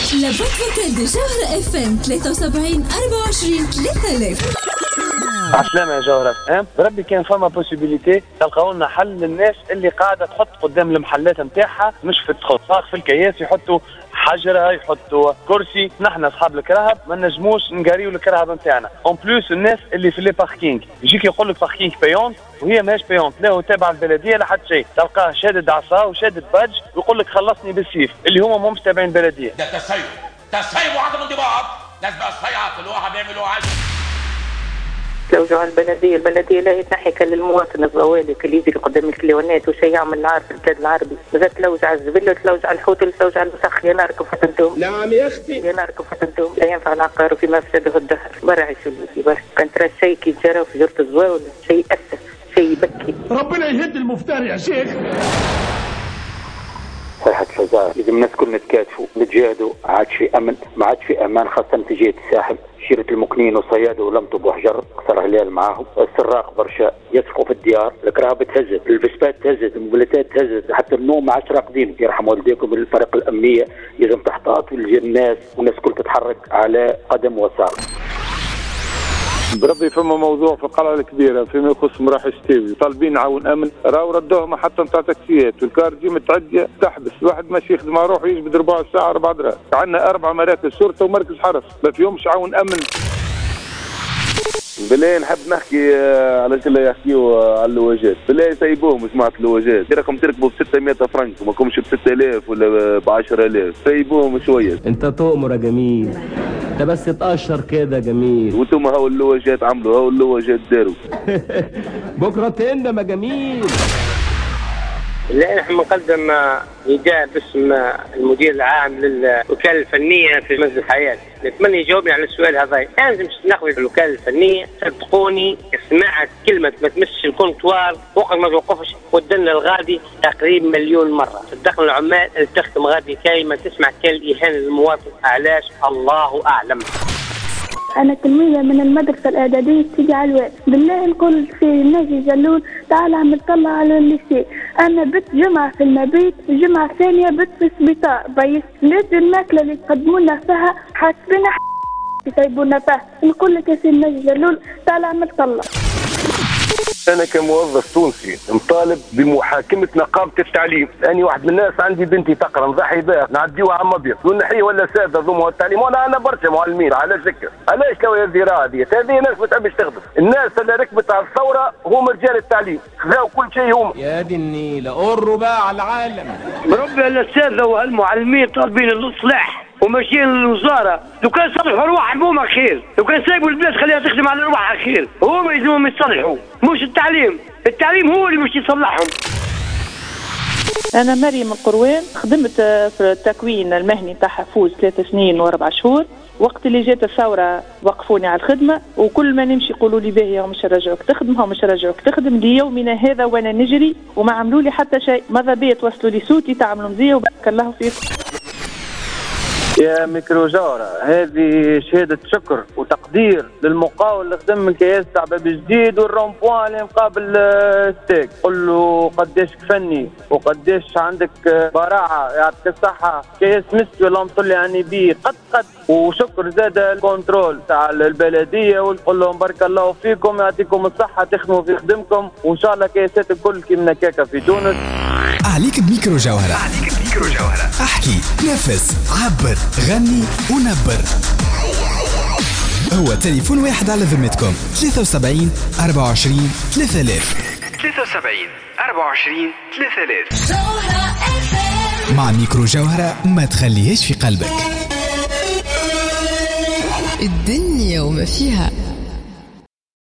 لابوت فوكال دي جوهرة اف ام 73 24 3000. عسلامة يا جوهرة بربي كان فما بوسيبيليتي تلقاو لنا حل للناس اللي قاعدة تحط قدام المحلات نتاعها مش في التخطاق في الكياس، يحطوا حجرة يحطوا كرسي. نحن اصحاب الكرهب ما نجموش نقاريو الكرهب نتاعنا. اون بلوس الناس اللي في لي باركينغ يجيك يقول لك باركينغ بيونت وهي ماهيش بيونت، لا هو تابع البلديه لا حتى شيء. تلقاه شادد عصا وشادد باج ويقول لك خلصني بالسيف اللي هما مش تابعين البلديه. ده تسيب وعدم انضباط. ناس بقى صيعة الواحد بيعملوا عايز لوجوا على البلدية لا يتنحك للمواطن الضوالك اللي يجري قدام الكليونات وشي يعمل العار في البلاد العربي. مازال تلوج على الزبل وتلوج على الحوت وتلوج على الوسخ. يا نارك وفتنتم. نعم يا اختي. يا نارك وفتنتم. لا ينفع العقار فيما افسده الدهر. برا عيشوا لي برا. كان ترى الشيء كي جرى في جرة الزواول شيء أسف شيء يبكي. ربنا يهد المفتري يا شيخ. صيحة الفزاعة لازم الناس كلنا نتكاتفوا نتجاهدوا. عاد في أمن ما عاد في أمان، خاصة في جهة الساحل. شيرة المكنين وصيادة ولمطوا بوحجر كسر هلال معاهم. السراق برشا يسقوا في الديار. الكرهبة تهزت، الفسبات تهزت، الموبيلات تهزت، حتى النوم ما عادش راقدين. يرحم والديكم. الفرق الأمنية لازم تحتاط الناس والناس كل تتحرك على قدم وساق. بربي فما موضوع في القلعة الكبيرة فيما يخص مراح شتاوي طالبين عون أمن راهو ردوهم حتى نتاع تاكسيات والكار جي متعدية تحبس. واحد ماشي يخدم على روحه يجبد ربع ساعة 4 دراهم. عندنا 4 مراكز شرطة ومركز حرس ما فيهمش عون أمن. بالله نحب نحكي على اللي يحكيوا على اللواجات. بالله يسيبوهم سمعت اللواجات راكم تركبوا ب 600 فرنك وما كومش ب 6000 ولا ب 10000. سيبوهم شوية. انت تؤمر يا جميل، انت بس تقشر كده جميل. وانتم هاو اللواجات عملوا هاو اللواجات داروا. بكرة تندم يا جميل. لا نحن نقدم نداء باسم المدير العام للوكالة الفنية في مسجد الحياة. نتمنى يجاوبني على السؤال هذا. لازم ناخذ الوكالة الفنية صدقوني سمعت كلمة ما تمشي الكونتوار وقت ما توقفش ودنا الغادي تقريبا 1,000,000 مرة. صدقنا العمال اللي تخدم غادي كاي ما تسمع كل إهانة للمواطن. علاش؟ الله أعلم. أنا تلميذة من المدرسة الإعدادية سيدي علوان. بالله نقول في ناجي جلول تعال عم نطلع على الليسي. أنا بت جمعة في المبيت وجمعة ثانية بت في السبيطار. بيس ليت الماكلة اللي يقدمونا فيها حاسبينها يسيبونا فيها. نقول لك يا سيدي ناجي جلول تعال عم نطلع. أنا كموظف تونسي مطالب بمحاكمة نقابة التعليم. أنا واحد من الناس عندي بنتي تقرا نضحي بها نعديوها عم أبيض ونحيي ولا سادة ضموا التعليم. وأنا أنا برشا معلمين على ذكر علاش لو هذه هذه ناس ما تحبش تخدم. الناس اللي ركبت على الثورة هم رجال التعليم خذاو كل شيء هم. يا دي النيلة قروا بقى على العالم. بربي الأساتذة والمعلمين طالبين الإصلاح وماشيين للوزارة. لو كان صلحوا روحهم هما خير. لو كان سايبوا البلاد خليها تخدم على روحها خير. هما يلزمهم يصلحوا مش التعليم هو اللي مش يصلحهم. أنا مريم القروان خدمت في التكوين المهني تاع حفوز 3 سنين و4 شهور. وقت اللي جات الثورة وقفوني على الخدمة وكل ما نمشي يقولوا لي باهي مش رجعوك تخدم مش رجعوك تخدم. ليومنا هذا وانا نجري وما عملوا لي حتى شيء. ماذا بيا توصلوا لي صوتي تعملوا مزيه وبارك الله فيكم. يا ميكرو جورة هذه شهادة شكر وتقدير للمقاول اللي خدم من كياس تاع باب جديد والرومبوان اللي مقابل ستيك. قل له قداش فني وقداش عندك براعة يعطيك الصحة. كياس مسكي ولا مطلي يعني بيه قد وشكر زاد الكنترول تاع البلدية ونقول لهم بارك الله فيكم يعطيكم الصحة تخدموا في خدمكم وإن شاء الله كياسات الكل كيما كاكا في تونس. عليك بميكرو جوهرة. احكي نفس عبر غني ونبر. هو تليفون واحد على ذمتكم 73 24 3000. 73 24 3000. مع ميكرو جوهرة ما تخليهش في قلبك. الدنيا وما فيها.